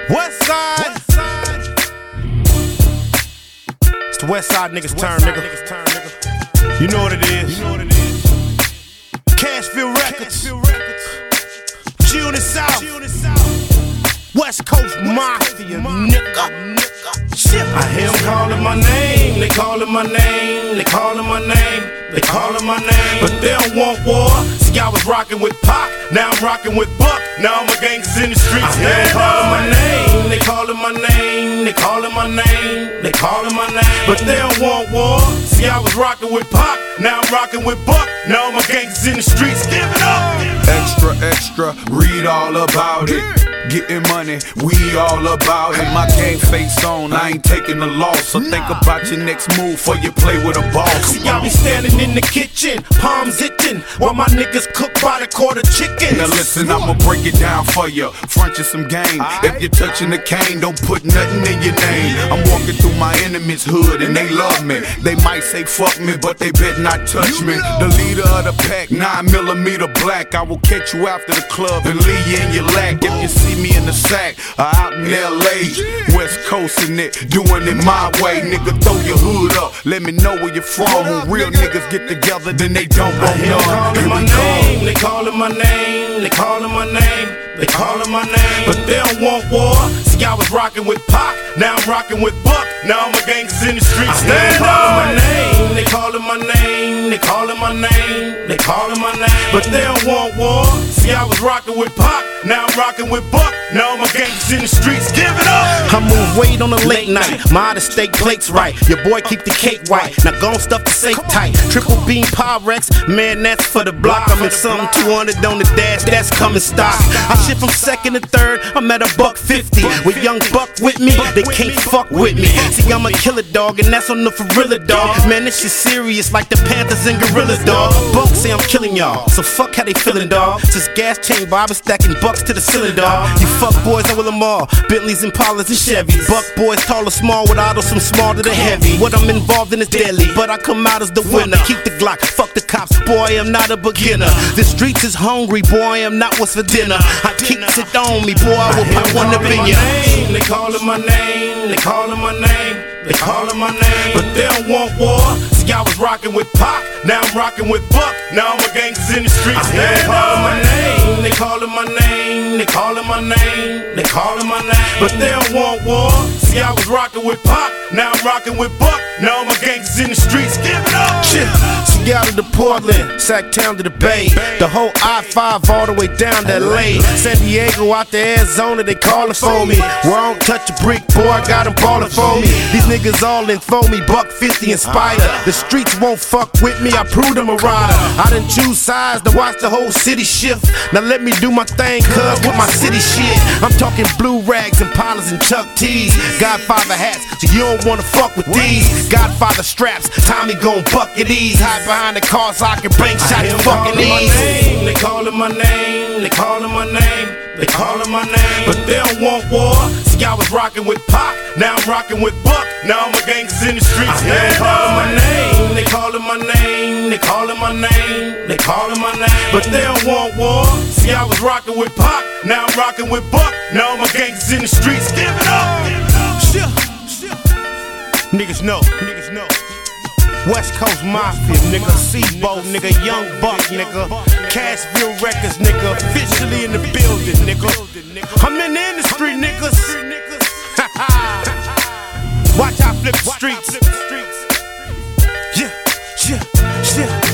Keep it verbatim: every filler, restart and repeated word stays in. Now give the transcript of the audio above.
West Side. It's the West Side niggas' turn, nigga. You know what it is. Cashville Records. G on the South. West Coast Mafia, nigga. I hear them calling my name, they calling my name, they calling my name, they calling my name, but they don't want war. See, I was rocking with Pac, now I'm rocking with Buck, now I'm a gangster in the streets. I hear them calling my name, they calling my name, they calling my name, they calling my name, but they don't want war. See, I was rocking with Pac, now I'm rocking with Buck, now I'm a gangster in the streets. Give it up! Extra, extra, read all about it. Getting money, we all about it. My game face on, I ain't taking a loss. So think about your next move before you play with a boss. See, I be standing in the kitchen, palms itching, while my niggas cook by the quarter chicken. Now listen, I'ma break it down for you. Front you some game. If you're touching the cane, don't put nothing in your name. I'm walking through my enemy's hood and they love me. They might say fuck me, but they bet not touch me. The leader of the pack, nine millimeter black. I will catch you after the club and leave you in your lack. If you see me in the sack, or out in L A, West Coast in it, doing it my way. Nigga, throw your hood up, let me know where you're from. When real niggas get together, then they don't want none. Calling my name, they calling my name, they calling my name, they calling my name, but they don't want war. See, I was rocking with Pac, now I'm rocking with Buck, now I'm a gangster in the streets. Stand up! My name, they calling my name, they calling my name, they calling my name, but they don't want war. See, I was rocking with Pac, now I'm rocking with Buck, now I'm a gangster in the streets. Give it up! I move weight on a late night, my out of steak plates right. Your boy keep the cake white, now gon' stuff the safe tight. Triple beam Pyrex, man, that's for the block. I'm in something two hundred on the dash, that's coming stock. I shit from second to third, I'm at a buck fifty. With young Buck with me, they can't fuck with me. See, I'm a killer dog, and that's on the gorilla dog. Man, this shit serious like the Panthers and Gorillas, dog. Buck say I'm killing y'all, so fuck how they feeling, dog. Since gas chamber, I been stacking bucks to the ceiling, dog. You fuck boys, I will them all. Bentleys, Impalas, and Chevys. Buck boys, tall or small, with autos, some smarter than heavy. What I'm involved in is deadly, but I come out as the winner. Keep the Glock, fuck the cops, boy, I'm not a beginner. The streets is hungry, boy, I'm not what's for dinner. I keep it on me, boy, I will pop one up in ya. They calling my name, they calling my name, they calling my name, but they don't want war. See, I was rocking with Pac, now I'm rocking with Buck, now I'm a gangster in the streets. They calling my name, they calling my name, they calling my name, they calling my name, but they don't want war. See, I was rocking with Pac, now I'm rocking with Buck, now I'm a gangster in the streets. Give it up! Shit. Seattle to Portland, Sacktown to the Bay, the whole I five all the way down to L A. San Diego out to Arizona, they calling for me. Where I don't touch a brick, boy, I got them ballin' for me. These niggas all in for me, buck fifty and Spider. The streets won't fuck with me, I proved them a rider. I done choose sides to watch the whole city shift. Now let me do my thing, cuz, with my city shit. I'm talking blue rags and Impalas and Chuck T's. Godfather hats, so you don't wanna fuck with these. Godfather straps, Tommy gon' bucket these. Hide behind the car so I can bank shots fucking easy. They calling my name, they calling my name, they calling my name, but they don't want war. See, I was rocking with Pac, now I'm rocking with Buck, now I'm a gangster in the streets. They calling my name, they calling my name, they calling my name, they calling my name, but they don't want war. See, I was rocking with Pac, now I'm rocking with Buck, now I'm a gangster in the streets. Give it up! Shit. Niggas know, niggas know. West Coast Mafia, nigga, Seabo, nigga, Young Buck, nigga, Cashville Records, nigga, officially in the building, nigga. I'm in the industry, niggas. Watch how I flip the streets. Yeah, yeah, yeah.